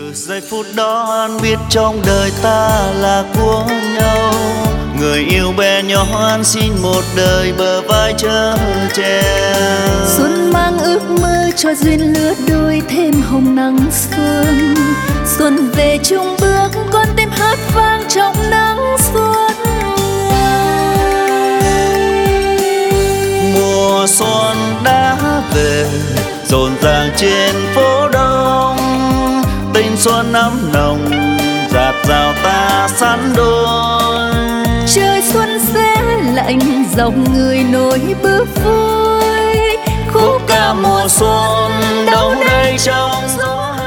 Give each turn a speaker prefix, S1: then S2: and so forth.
S1: Giây phút đó anh biết trong đời ta là của nhau. Người yêu bé nhỏ anh xin một đời bờ vai chở che.
S2: Xuân mang ước mơ cho duyên lứa đôi thêm hồng nắng xuân. Xuân về chung bước con tim hát vang trong nắng xuân.
S1: Mùa xuân đã về rộn ràng trên phố đông. Tình xuân ấm nồng dạt dào ta sắn đôi.
S2: Trời xuân sẽ lạnh dòng người nối bước vui.
S1: Khúc ca mùa xuân đâu đây trong gió.